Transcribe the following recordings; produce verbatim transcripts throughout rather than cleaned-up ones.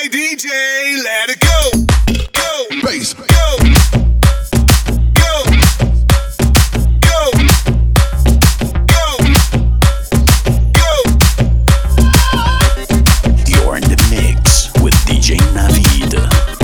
Hey دی جی let it go go bass go go go go go You're in the mix with دی جی Navid.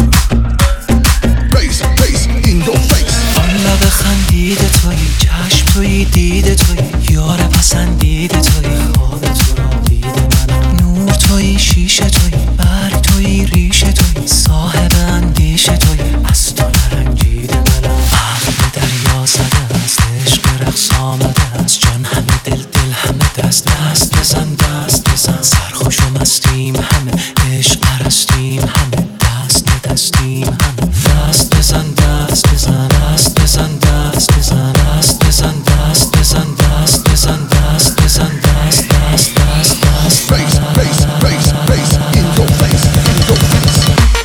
bass bass in your face آن لب خندیده تویی، چشم تویی، دیده تویی، یار پسندیده تویی، خواب تو را دیده منم، نور تویی، شیشه تویی، برگ تویی، ریشه تویی، صاحب اندیشه تویی، از تو نرنجیده منم. عقل به دریا زده است، عشق رقص آمده است، جان همه دل دل همه دست دست بزن دست بزن، سرخوش و مستیم همه، عشق پرستیم همه، دست به دستیم همه، دست بزن دست بزن دست بزن دست بزن دست بزن دست بزن دست بزن دست بزن دست دست دست دست bass bass bass bass in your face in your face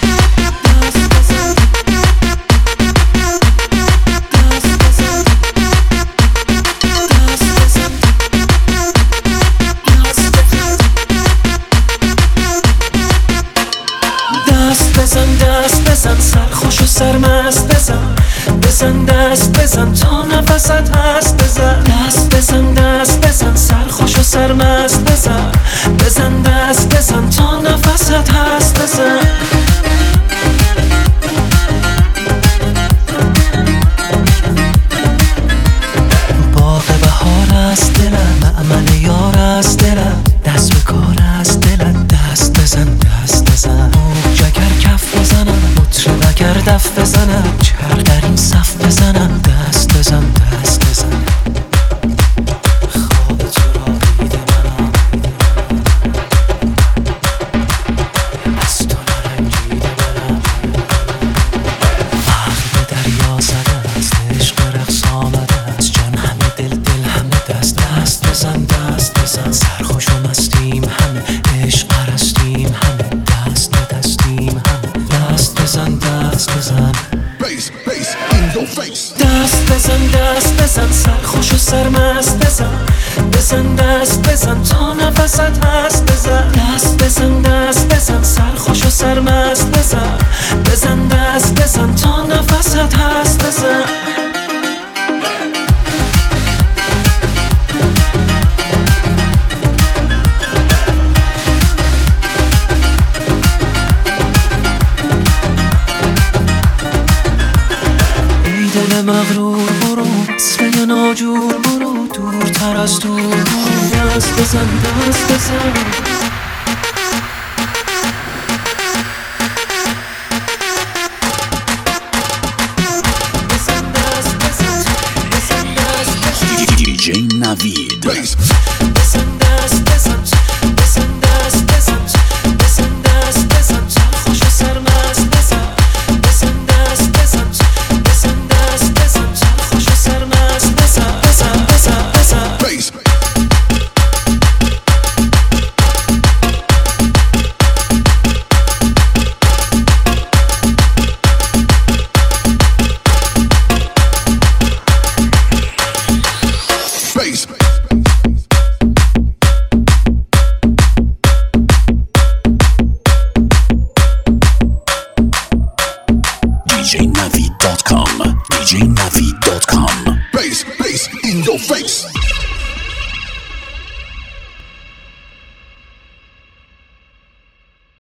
دست بزن دست بزن سرخوش و سرمست بزن بزن دست بزن تا نفست هست بزن دست بزن دست بزن سرخوش و سرمست بزن بزن دست بزن تا نفست هست بزن باغ بهار است دلم معمل یار است دلم دست به کار است دلم دست بزن دست بزن جگر کف بزنم مطرب اگر دف بزنم چرخ در این صف بزنم دست بزن دست بزن خواب تو را دیده منم از تو نرنجیده منم عقل به دریا زده است عشق رقص آمده است جان همه دل دل همه دست دست بزن دست بزن سرخوش و مستیم همه عشق پرستیم همه دست به دستیم همه دست بزن دست بزن bass bass in your face دست بزن دست بزن سرخوش و سرمست بزن بزن دست بزن تا نفست هست بزن دست بزن دست بزن سرخوش و سرمست بزن بزن دست بزن تا نفست هست بزن ای دل مغرور برو وصله ناجور برو دورتر از دور برو دست بزن دست بزن